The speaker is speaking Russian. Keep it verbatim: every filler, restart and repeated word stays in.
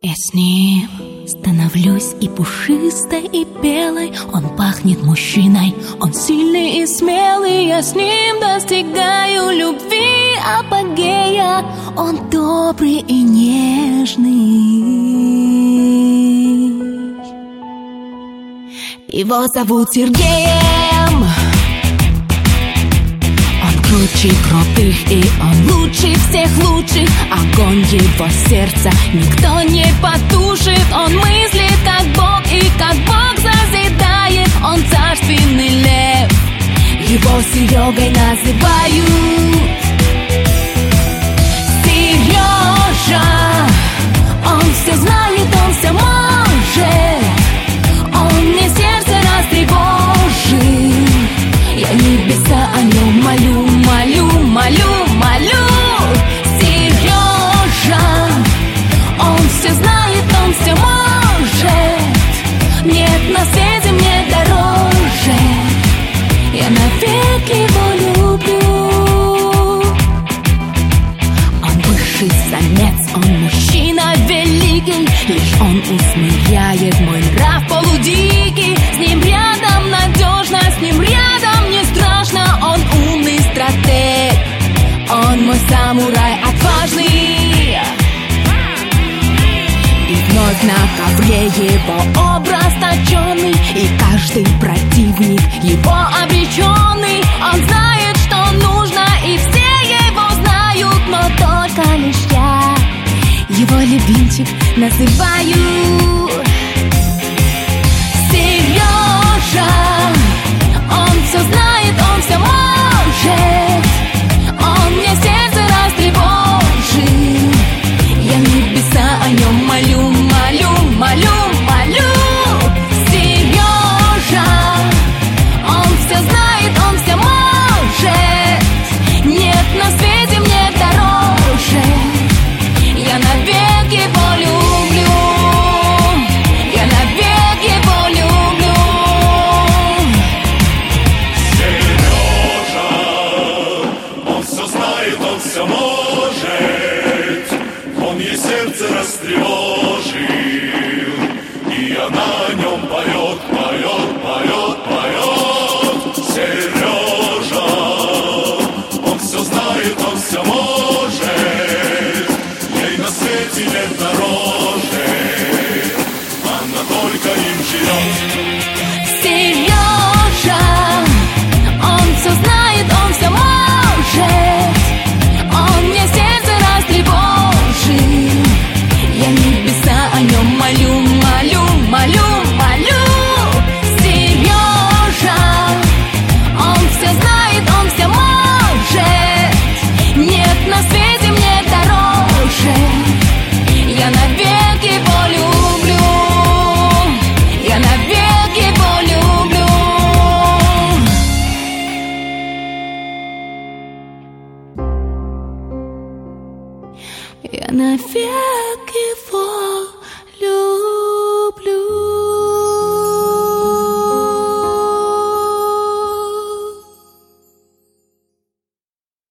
Я с ним становлюсь и пушистой, и белой. Он пахнет мужчиной, он сильный и смелый. Я с ним достигаю любви апогея. Он добрый и нежный. Его зовут Сергеем. Круче крутых, и он лучше всех лучших. Огонь его сердца никто не потушит. Он мыслит как Бог, и как Бог созидает. Он царственный лев, его Серегой называют. Сережа, он все знает, он все может. Он мне сердце растревожит. Я небеса о нем молю, молю, молю, молю. Сережа, он все знает, он все может. Нет на свете мне дороже. Я навек его люблю. Он высший самец, он мужчина великий. Лишь он усмиряет мой нрав полудикий. С ним рядом надежно, с ним рядом не страшно. Он умный стратег, он мой самурай отважный. И вновь на ковре его образ точенный. И каждый противник его обреченный. Он знает, что нужно, и все его знают. Но только лишь я его любимчик называю. Сережа, он все знает, он все может. Он мне сердце растревожит. Я небеса о нем молю, молю, молю, молю. Сережа, он все знает, он все может. Нет на свете мне дороже. Я навек его люблю. Я навек его люблю. Сережа, он все знает, он все может. Он ей сердце растревожил. И она о нем поет, поет, поет, поет. Сережа, он все знает, он все может. Ей на свете нет дороже. Она только им живет. Сережа, он все знает, он все может. Он мне сердце растревожит. Я небеса о нем молю, молю, молю, молю. Сережа, он все знает, он все может. Нет на свете мне дороже. Я навек его люблю. Я навек его люблю. Я навек его